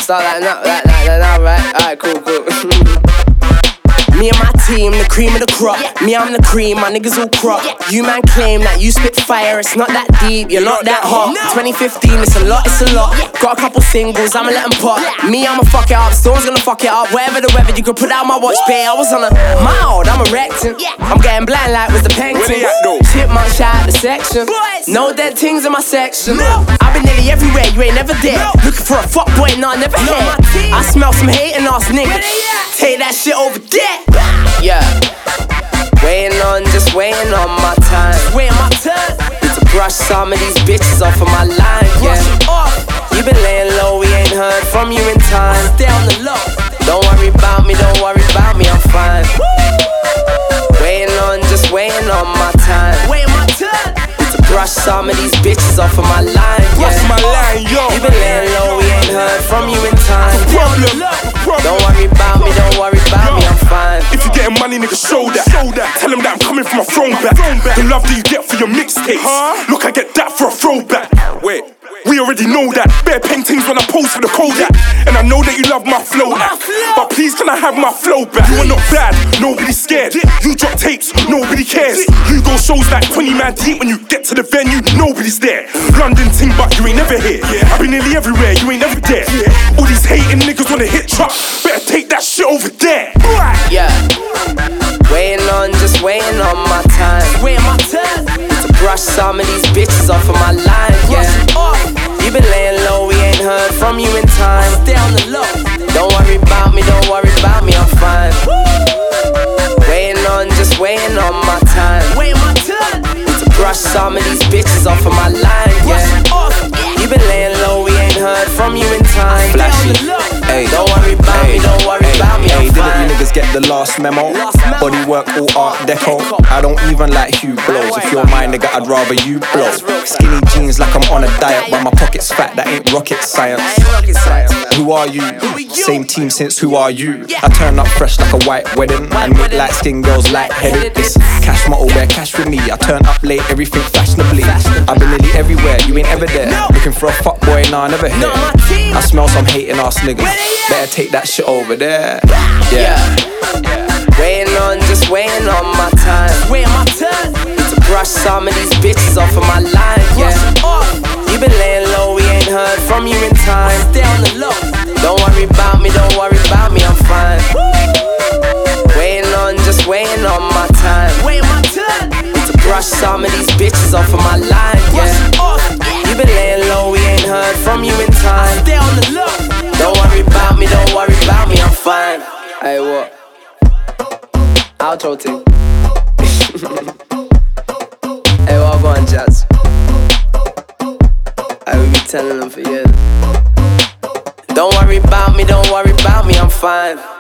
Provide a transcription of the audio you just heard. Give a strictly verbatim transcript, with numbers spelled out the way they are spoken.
start like that, like that, like that, right? Alright, cool, cool. Me and my team, the cream of the crop. Me, I'm the cream, my niggas all crop. You man claim that you spit fire, it's not that deep, you're not that hot. twenty fifteen, it's a lot, it's a lot. Got a couple singles, I'ma let them pop. Me, I'ma fuck it up, Storm's gonna fuck it up. Whatever the weather, you can put out my watch, babe. I was on a mild, I'm erecting. I'm getting blind like with the painting. Chipmunk shout out the section. No dead things in my section. I've been nearly everywhere, you ain't never there. Looking for a fuck boy, nah, never here. I smell some hating ass niggas. Take that shit over there. Yeah, waiting on, just waiting on my time. Waiting my turn to brush some of these bitches off of my line. Yeah, you been laying low, we ain't heard from you in time. Stay on the low. Don't worry about me, don't worry about me, I'm fine. Waiting on, just waiting on my time. Waiting my turn to brush some of these bitches off of my line. Yeah, brush my line, yo. You been laying low, we ain't heard from you in time. Problem. Don't worry about me, don't worry about me, I'm fine. If you getting money, nigga, show that. Tell them that I'm coming from a throwback. The love that you get for your mixtapes. Look, I get that for a throwback. Wait, we already know that. Bare paintings when I pose for the Kodak. And I know that you love my flow act. But please, can I have my flow back? You are not bad, nobody's scared. You drop tapes, nobody cares. You go shows like twenty man deep. When you get to the venue, nobody's there. London ting, but you ain't never here. I've been nearly everywhere, you ain't never there. All these hating niggas wanna hit truck. Better take that shit over there. Yeah, waiting on, just waiting on my time. Waiting my turn to brush some of these bitches off of my line. Yeah, you been laying low, we ain't heard from you in time. Stay on the low. Don't worry about me, don't worry about me, I'm fine. Waiting on, just waiting on my time. Waiting my turn to brush some of these bitches off of my line. Yeah, you been laying low, we ain't heard from you in time. Flashy. Hey, don't worry about hey, me, don't worry hey, about me, hey, I'm didn't fine. you niggas get the last memo? Body work all art deco. I don't even like Hugh blows. If you're my nigga, I'd rather you blow. Skinny jeans like I'm on a diet, but my pocket's fat, that ain't rocket science. Who are you? Same team since who are you? I turn up fresh like a white wedding and make light skin girls light-headed. It's cash motto, wear cash with me. I turn up late, everything fashionably. I've been nearly everywhere, you ain't ever there. Looking for a fuck boy, nah, never here. I smell some hating ass niggas. Better take that shit over there. Yeah. Waiting on, just waiting on my time. Waiting my turn to brush some of these bitches off of my line. Yeah, you been laying low, we ain't heard from you in time. Stay on the low. Don't worry about me, don't worry about me, I'm fine. Waiting on, just waiting on my time. Waiting my turn to brush some of these bitches off of my line. Yeah, you been laying low, we ain't heard from you in time. Stay on the low. Don't worry about me, don't worry about me, I'm fine. Hey, what? Outro thing. Hey, what go on, Jazz? I will be telling them for years. Don't worry about me, don't worry about me, I'm fine.